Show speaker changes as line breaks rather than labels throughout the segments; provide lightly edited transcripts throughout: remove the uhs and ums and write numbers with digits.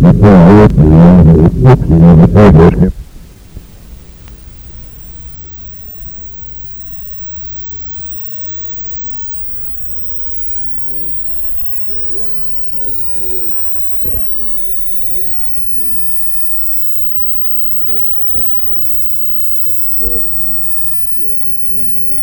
What would you call the noise a calf would make when you were weaning? Because it's calf down the...
But the yeti now,
Yeah.
when they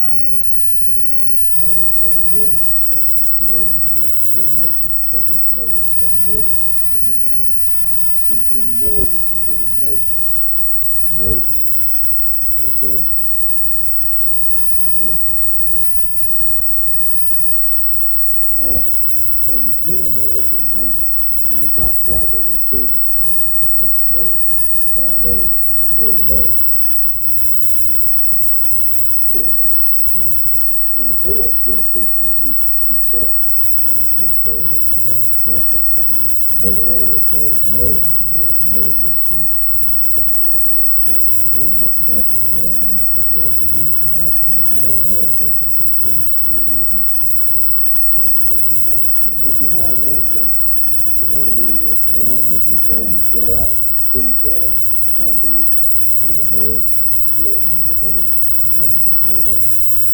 always call it yeti, because it's too old to be a full nose, it's stuck in his mother, it's done a yeti.
And the noise it would make.
Blake?
Okay. And the gentle noise is made by a cow during feeding time.
Now that's low. Cow low is a bull belly.
Bull belly.
Yeah.
And a horse during feeding time, he'd start.
We call it Twinkle, but later on we call it May, I remember, May for feed or something like that. Twinkle, yeah, that word we use when I was Twinkle for feed.
If you had a bunch of hungry animals, you say you go out and feed the hungry.
Feed a herd.
Yeah.
And the herd, the herd of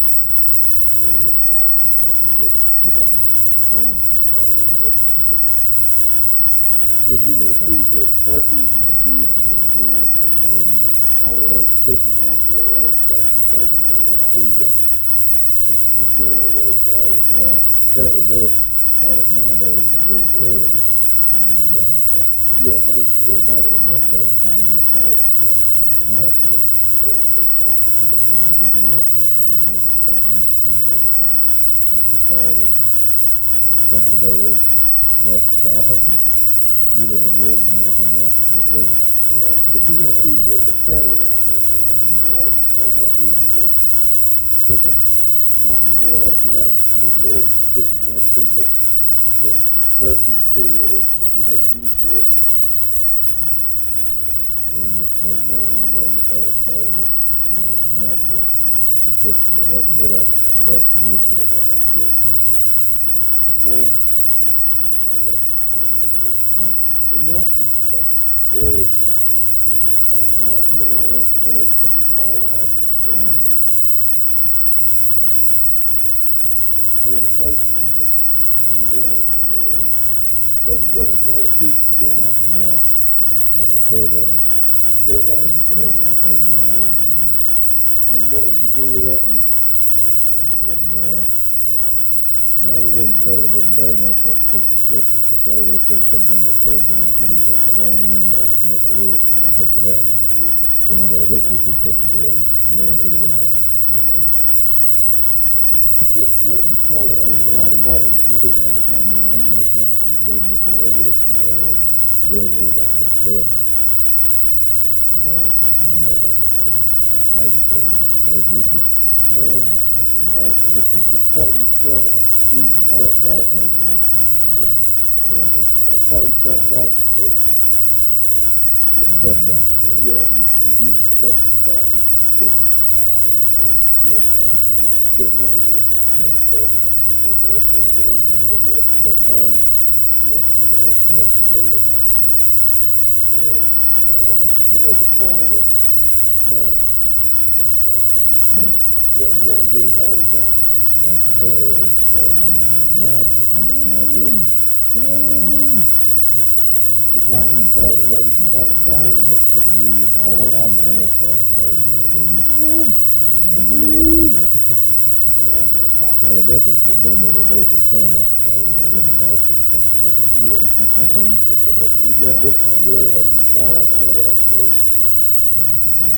if you're going to feed the turkeys and the geese and the hens, all the other chickens, all four of the other stuff, you say you want to feed a general word for all of it.
well, that would do it, call it nowadays, would be a story. Around the place.
Yeah, I mean,
Back in that day and time, we called it night work. Do the night work, so you know about that now. Feed everything, feed the stalls, shut the doors, milk the cows, and get in the wood and everything else. That's with it.
if you're going to feed the feathered animals around the yard, you say you're feeding the what?
Chicken,
Not well. If you had more than chicken, you had to feed the turkeys too, or if you had geese here. Never had
that was called night work. It consisted of every bit of it, with us and you.
Yeah. A nested egg, hen or nested egg would be called. And a place, no, we won't go over that. What do you call a piece of chicken?
Turbo.
Full bone?
Yeah, that's egg down.
And what would you do with that?
Daddy didn't bring us that piece of chicken, but they always said put it on the table and she got the long end of it, make a wish, and I'll hit you that. But my dad wishes he'd put it in. You don't do all that.
What do you call the inside part of the chicken?
I was on there, I think that's did this earlier. Bill was Bill. But all the time, my mother would say, I can
the part you stuff, easy stuff sausage. Part you stuff sausage with.
It's stuff something here.
Yeah, you use stuffing sausage from chicken. You ever had any of this? What was it called a cattle? What would be called a cattle?
That's always mine.
Just like you call cattle and
quite a difference with them that they both had come up in the past to come together.
yeah. You have different words and you call it cattle.